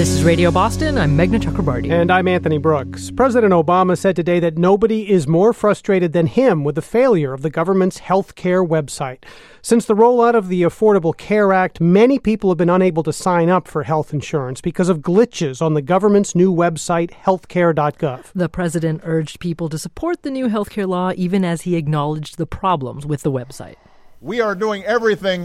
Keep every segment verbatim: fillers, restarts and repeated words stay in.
This is Radio Boston. I'm Meghna Chakrabarty. And I'm Anthony Brooks. President Obama said today that nobody is more frustrated than him with the failure of the government's health care website. Since the rollout of the Affordable Care Act, many people have been unable to sign up for health insurance because of glitches on the government's new website, healthcare dot gov. The president urged people to support the new healthcare law, even as he acknowledged the problems with the website. We are doing everything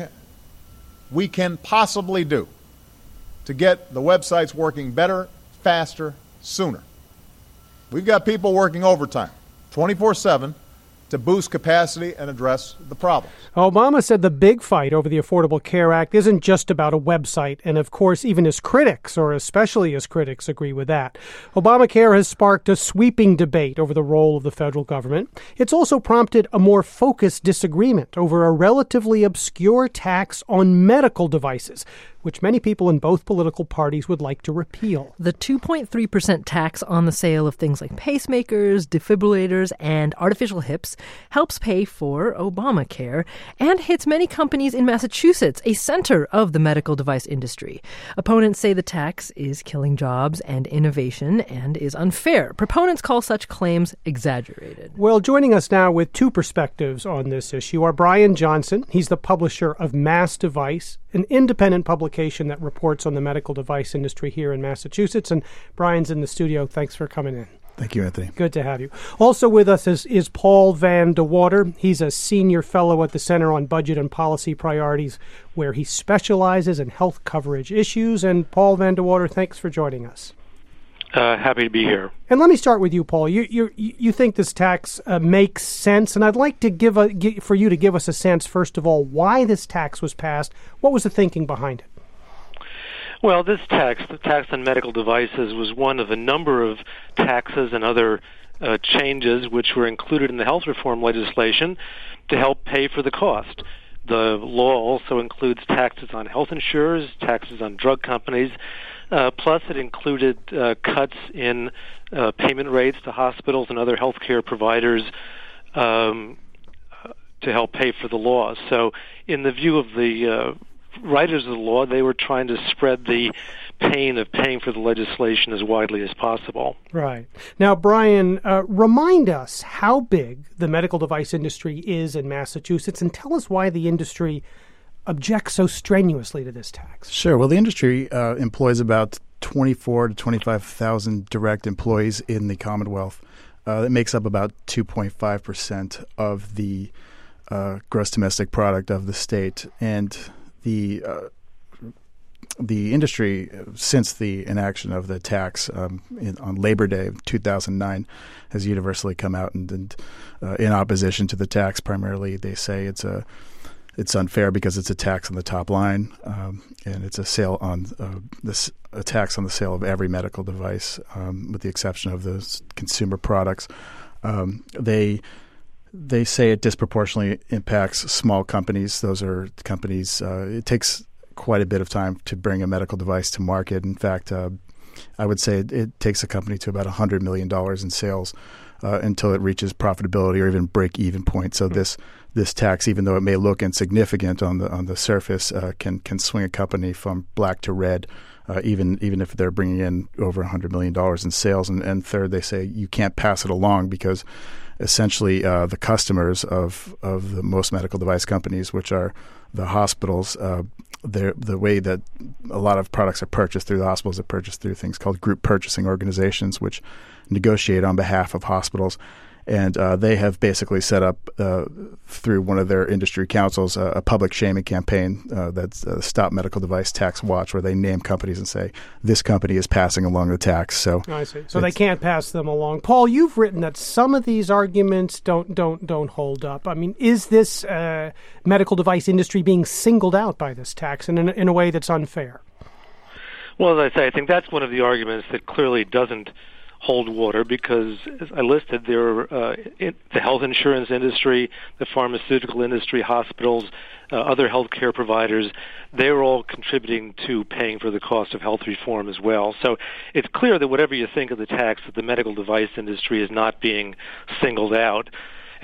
we can possibly do to get the websites working better, faster, sooner. We've got people working overtime, twenty-four seven, to boost capacity and address the problems. Obama said the big fight over the Affordable Care Act isn't just about a website, and of course, even his critics, or especially his critics, agree with that. Obamacare has sparked a sweeping debate over the role of the federal government. It's also prompted a more focused disagreement over a relatively obscure tax on medical devices, which many people in both political parties would like to repeal. The two point three percent tax on the sale of things like pacemakers, defibrillators, and artificial hips helps pay for Obamacare and hits many companies in Massachusetts, a center of the medical device industry. Opponents say the tax is killing jobs and innovation and is unfair. Proponents call such claims exaggerated. Well, joining us now with two perspectives on this issue are Brian Johnson. He's the publisher of Mass Device, an independent publication that reports on the medical device industry here in Massachusetts. And Brian's in the studio. Thanks for coming in. Thank you, Anthony. Good to have you. Also with us is, is Paul Van de Water. He's a senior fellow at the Center on Budget and Policy Priorities, where he specializes in health coverage issues. And Paul Van de Water, thanks for joining us. Uh, happy to be here. And let me start with you, Paul. You you you think this tax uh, makes sense, and I'd like to give a give, for you to give us a sense, first of all, why this tax was passed. What was the thinking behind it? Well, this tax, the tax on medical devices, was one of a number of taxes and other uh, changes which were included in the health reform legislation to help pay for the cost. The law also includes taxes on health insurers, taxes on drug companies, uh, plus it included uh, cuts in uh, payment rates to hospitals and other healthcare providers um, to help pay for the law. So in the view of the uh, writers of the law, they were trying to spread the pain of paying for the legislation as widely as possible. Right. Now, Brian, uh, remind us how big the medical device industry is in Massachusetts, and tell us why the industry objects so strenuously to this tax. Sure. Well, the industry uh, employs about twenty-four to twenty-five thousand direct employees in the Commonwealth. Uh, that makes up about two point five percent of the uh, gross domestic product of the state. And the uh, the industry, since the enaction of the tax um, in, on Labor Day of two thousand nine, has universally come out and, and uh, in opposition to the tax. Primarily, they say it's a it's unfair because it's a tax on the top line, um, and it's a sale on uh, this a tax on the sale of every medical device, um, with the exception of the consumer products. Um, they They say it disproportionately impacts small companies. Those are companies, uh, it takes quite a bit of time to bring a medical device to market. In fact, uh, I would say it, it takes a company to about one hundred million dollars in sales uh, until it reaches profitability or even break-even point. So this this tax, even though it may look insignificant on the on the surface, uh, can can swing a company from black to red, uh, even even if they're bringing in over one hundred million dollars in sales. And, and third, they say you can't pass it along because essentially uh, the customers of, of the most medical device companies, which are the hospitals, uh, the way that a lot of products are purchased through the hospitals are purchased through things called group purchasing organizations, which negotiate on behalf of hospitals. And uh, they have basically set up, uh, through one of their industry councils, uh, a public shaming campaign uh, that's uh, Stop Medical Device Tax Watch, where they name companies and say, this company is passing along the tax. So I see. So they can't pass them along. Paul, you've written that some of these arguments don't don't don't hold up. I mean, is this uh, medical device industry being singled out by this tax in, in, in a way that's unfair? Well, as I say, I think that's one of the arguments that clearly doesn't hold water, because as I listed, there are uh, in the health insurance industry, the pharmaceutical industry, hospitals, uh, other healthcare providers. They're all contributing to paying for the cost of health reform as well. So it's clear that whatever you think of the tax, that the medical device industry is not being singled out.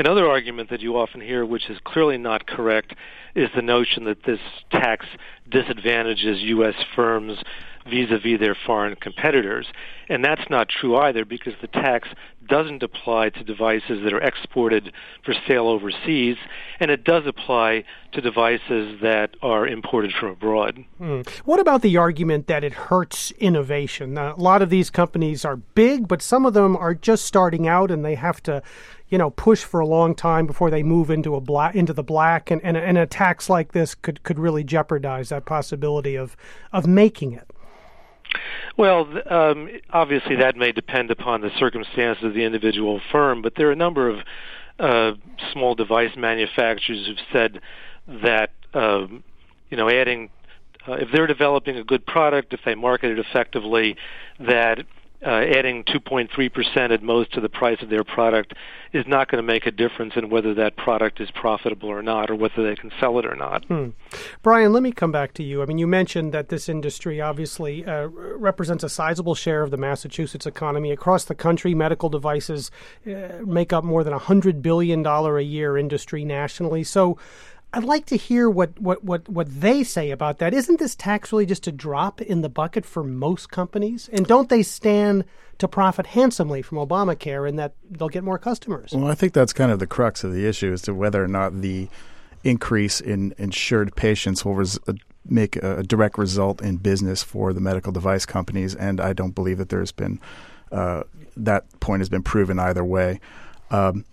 Another argument that you often hear, which is clearly not correct, is the notion that this tax disadvantages U S firms vis-a-vis their foreign competitors. And that's not true either, because the tax doesn't apply to devices that are exported for sale overseas, and it does apply to devices that are imported from abroad. Hmm. What about the argument that it hurts innovation? Now, a lot of these companies are big, but some of them are just starting out, and they have to, you know, push for a long time before they move into a black, into the black, and, and, and a tax like this could, could really jeopardize that possibility of, of making it. Well, um, obviously that may depend upon the circumstances of the individual firm, but there are a number of uh, small device manufacturers who've said that, um, you know, adding, uh, if they're developing a good product, if they market it effectively, that uh, adding two point three percent at most to the price of their product is not going to make a difference in whether that product is profitable or not, or whether they can sell it or not. Hmm. Brian, let me come back to you. I mean, you mentioned that this industry obviously uh, represents a sizable share of the Massachusetts economy. Across the country, medical devices uh, make up more than a one hundred billion dollars a year industry nationally. So I'd like to hear what, what, what, what they say about that. Isn't this tax really just a drop in the bucket for most companies? And don't they stand to profit handsomely from Obamacare in that they'll get more customers? Well, I think that's kind of the crux of the issue, as to whether or not the increase in insured patients will res- make a direct result in business for the medical device companies. And I don't believe that there's been uh, that point has been proven either way. Um,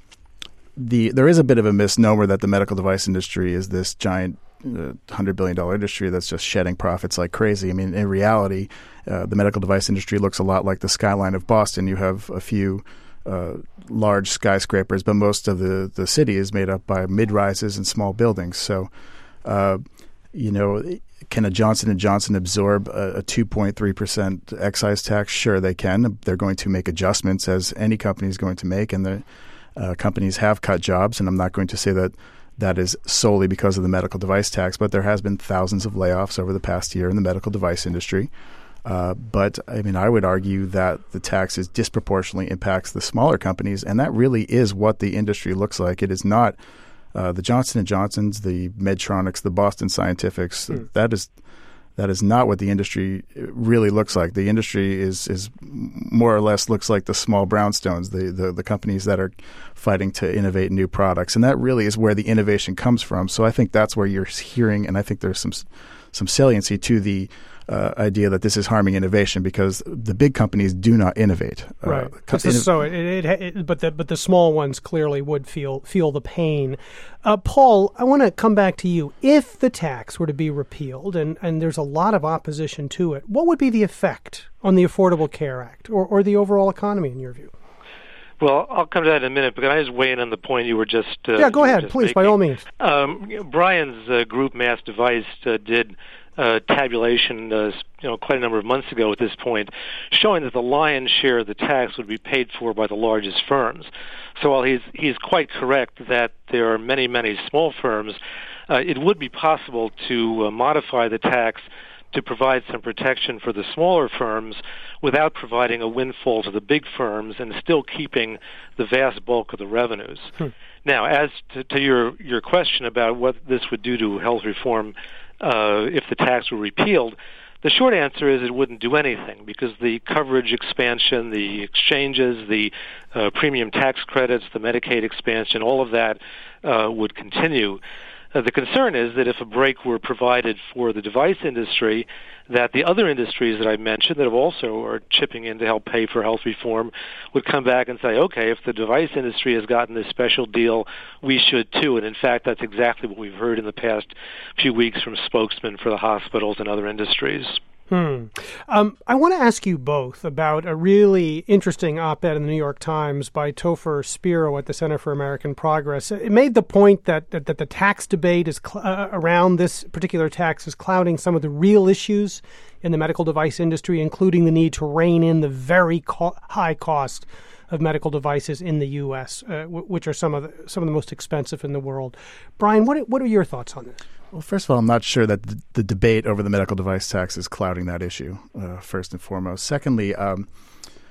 The, there is a bit of a misnomer that the medical device industry is this giant uh, one hundred billion dollars industry that's just shedding profits like crazy. I mean, in reality, uh, the medical device industry looks a lot like the skyline of Boston. You have a few uh, large skyscrapers, but most of the, the city is made up by mid-rises and small buildings. So, uh, you know, can a Johnson and Johnson absorb a, a two point three percent excise tax? Sure, they can. They're going to make adjustments, as any company is going to make, and the Uh, companies have cut jobs, and I'm not going to say that that is solely because of the medical device tax, but there has been thousands of layoffs over the past year in the medical device industry. Uh, but, I mean, I would argue that the tax is disproportionately impacts the smaller companies, and that really is what the industry looks like. It is not uh, the Johnson and Johnsons, the Medtronics, the Boston Scientifics. Mm. That is that is not what the industry really looks like. The industry is is more or less looks like the small brownstones, the, the, the companies that are fighting to innovate new products. And that really is where the innovation comes from. So I think that's where you're hearing, and I think there's some some saliency to the uh, idea that this is harming innovation, because the big companies do not innovate. Right. Uh, inno- so it, it, it, but the but the small ones clearly would feel feel the pain. Uh, Paul, I want to come back to you. If the tax were to be repealed, and, and there's a lot of opposition to it, what would be the effect on the Affordable Care Act or, or the overall economy, in your view? Well, I'll come to that in a minute, but can I just weigh in on the point you were just uh, Yeah, go ahead, please, making? by all means. Um, Brian's uh, group, Mass Device, uh, did uh, tabulation, uh, you know, quite a number of months ago at this point, showing that the lion's share of the tax would be paid for by the largest firms. So while he's he's quite correct that there are many, many small firms, uh, it would be possible to uh, modify the tax to provide some protection for the smaller firms without providing a windfall to the big firms and still keeping the vast bulk of the revenues. Hmm. Now, as to, to your, your question about what this would do to health reform uh, if the tax were repealed, the short answer is it wouldn't do anything, because the coverage expansion, the exchanges, the uh, premium tax credits, the Medicaid expansion, all of that uh, would continue. Uh, the concern is that if a break were provided for the device industry, that the other industries that I mentioned that have also are chipping in to help pay for health reform would come back and say, okay, if the device industry has gotten this special deal, we should too. And in fact, that's exactly what we've heard in the past few weeks from spokesmen for the hospitals and other industries. Hmm. Um, I want to ask you both about a really interesting op-ed in the New York Times by Topher Spiro at the Center for American Progress. It made the point that that, that the tax debate is cl- uh, around this particular tax is clouding some of the real issues in the medical device industry, including the need to rein in the very co- high cost of medical devices in the U S, uh, w- which are some of the, some of the most expensive in the world. Brian, what what are your thoughts on this? Well, first of all, I'm not sure that the, the debate over the medical device tax is clouding that issue, uh, first and foremost. Secondly, um,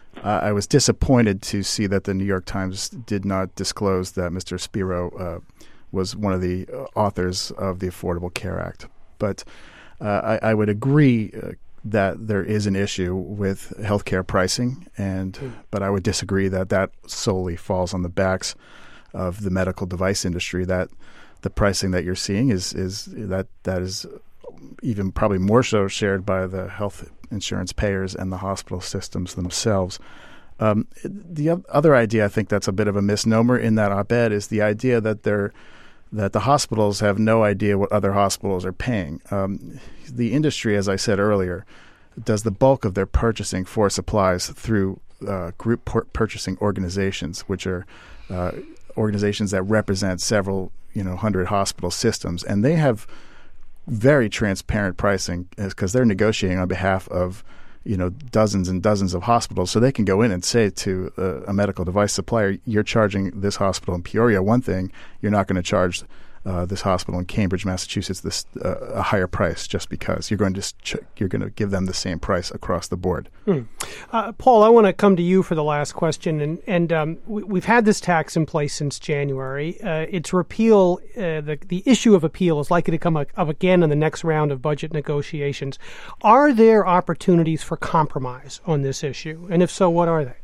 uh, I was disappointed to see that the New York Times did not disclose that Mister Spiro uh, was one of the authors of the Affordable Care Act. But uh, I, I would agree uh, that there is an issue with healthcare pricing, and mm. but I would disagree that that solely falls on the backs of the medical device industry. That the pricing that you're seeing is is that that is even probably more so shared by the health insurance payers and the hospital systems themselves. Um, the other idea, I think, that's a bit of a misnomer in that op-ed is the idea that they're that the hospitals have no idea what other hospitals are paying. Um, the industry, as I said earlier, does the bulk of their purchasing for supplies through uh, group pur- purchasing organizations, which are uh, organizations that represent several, you know, hundred hospital systems, and they have very transparent pricing because they're negotiating on behalf of, you know, dozens and dozens of hospitals. So they can go in and say to a, a medical device supplier, you're charging this hospital in Peoria one thing, you're not going to charge uh, this hospital in Cambridge, Massachusetts, this uh, a higher price just because you're going to ch- you're going to give them the same price across the board. Hmm. Uh, Paul, I want to come to you for the last question, and and um, we, we've had this tax in place since January. Uh, its repeal, uh, the the issue of appeal is likely to come up again in the next round of budget negotiations. Are there opportunities for compromise on this issue, and if so, what are they?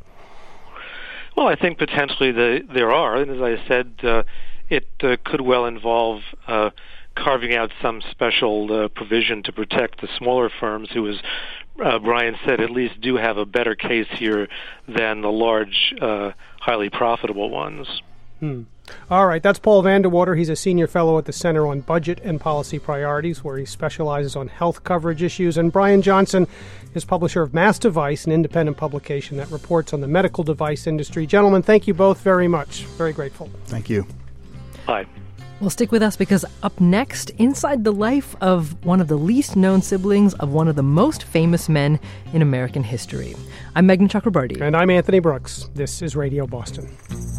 Well, I think potentially the, there are, and as I said, uh, it uh, could well involve uh, carving out some special uh, provision to protect the smaller firms who, as uh, Brian said, at least do have a better case here than the large, uh, highly profitable ones. Hmm. All right, that's Paul Vandewater. He's a senior fellow at the Center on Budget and Policy Priorities, where he specializes on health coverage issues. And Brian Johnson is publisher of Mass Device, an independent publication that reports on the medical device industry. Gentlemen, thank you both very much. Very grateful. Thank you. Bye. Well, stick with us because up next, inside the life of one of the least known siblings of one of the most famous men in American history. I'm Meghna Chakrabarti. And I'm Anthony Brooks. This is Radio Boston.